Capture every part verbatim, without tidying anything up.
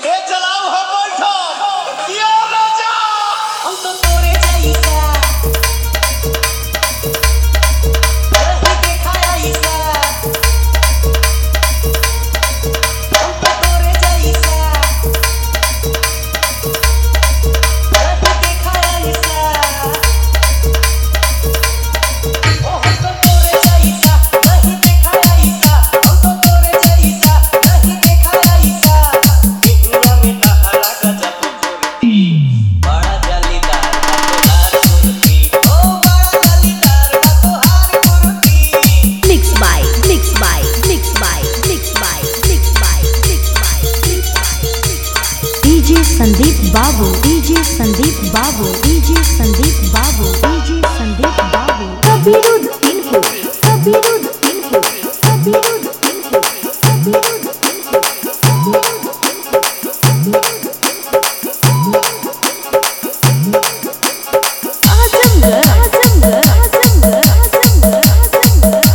ए चलाओ हो बैठो किया राजा हम तो तोरे जैसा नहीं देखा ऐसा हम तो तोरे जैसा नहीं देखा ऐसा ओ हम तो तोरे जैसा नहीं देखा ऐसा हम तो तोरे जैसा नहीं देखा ऐसा दुनिया में तहरा गजब फुर्ती बड़ा जालीदार हाथों फुर्ती ओ बड़ा जालीदार हाथों फुर्ती Mixed by, mixed by, mixed by, mixed by, mixed by, mixed by, mixed by, mixed by. D J Sandeep Babu, D J Sandeep Babu, D J Sandeep Babu, D J Sandeep Babu. Kabirud Input, Kabirud Input, Kabirud Input, Kabirud Input, Azamgarh, Azamgarh, Azamgarh, Azamgarh, Azamgarh,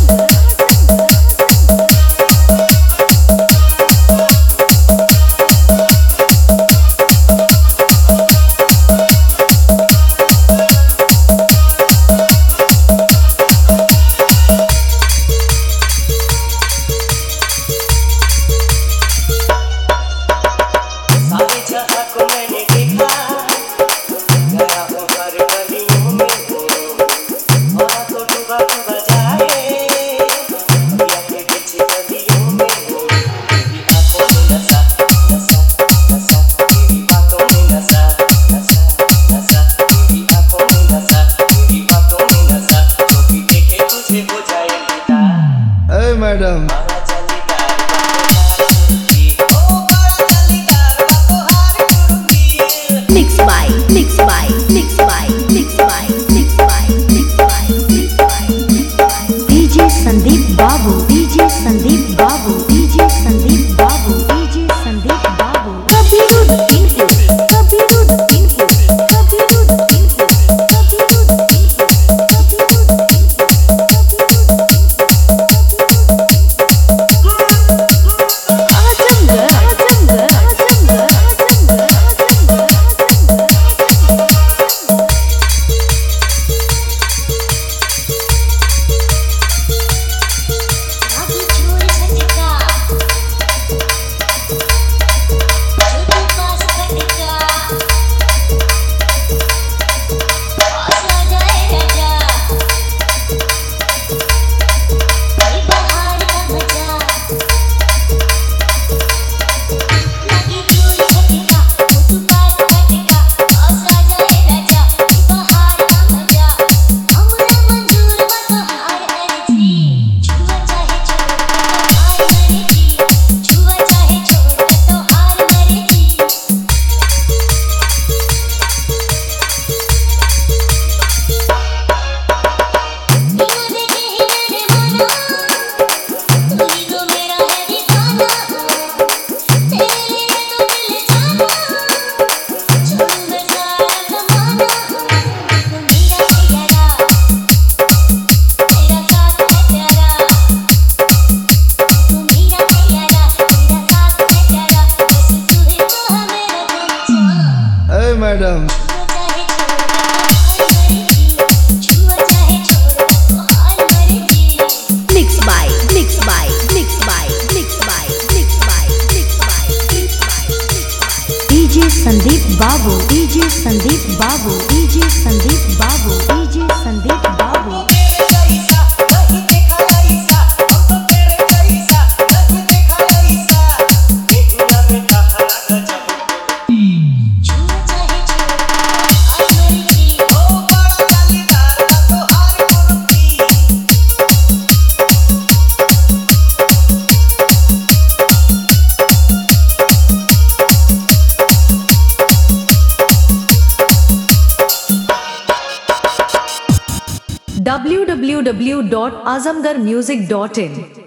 सारे जहां को मैंने देखा गया हूँ हर गलियों में हो और तो डूबा डूबा जाए या के पीछे गलियों में हो तेरी आंखों में नशा नशा नशा तेरी बातों में नशा नशा नशा तेरी आंखों में नशा तेरी बातों में नशा जो भी देखे तुझे हो जाए फिदा Hey madam, बड़ा जालीदार बातों फुर्ती ओ बड़ा जालीदार बातों फुर्ती Mixed by, mixed by, mixed by, mixed by, mixed by, mixed by, mixed by, mixed by. D J Sandeep Babu, D J Sandeep Babu, D J Sandeep Babu, D J Sandeep Babu. Kabirud Input, Kabirud Input, Kabirud Input, Kabirud Input, Kabirud Input, Azamgarh, Azamgarh, Azamgarh, Azamgarh, Azamgarh, Azamgarh. आगे छोड़ झटका छोटू पास कटका पास आ जाए राजा भाई बहार का मजा आगे छोड़ झटका छोटू पास कटका पास आ जाए राजा भाई बहार का मजा हमरा मंजूर बा तोहार अर्जी छुआ चाहे छोड़ तोहार मर्जी छुआ चाहे छोड़ तोहार मर्जी बिना देखे ही मैंने माना तू ही तो मेरा है दीवाना तेरे लिए तो दिल जाना छोड़ू मैं सारा जमाना तू मेरा प्यारा तेरा साथ है प्यारा तू मेरा प्यारा तेरा साथ है प्यारा बस तू ही तो है मेरा जान hey madam. छुआ चाहे छोड़ तोहार मर्जी Mixed by, mixed by, mixed by, mixed by, mixed by, mixed by, mixed by, mixed by. D J Sandeep Babu, D J Sandeep Babu, D J Sandeep Babu, D J Sandeep Babu. तेरे जैसा नहीं देखा ऐसा हम तो तेरे जैसा नहीं देखा ऐसा दुनिया में तहरा गजब फुर्ती छुआ चाहे छोड़ तोहार मर्जी ओ बड़ा जालीदार हाथों फुर्ती w w w dot azamgarh music dot in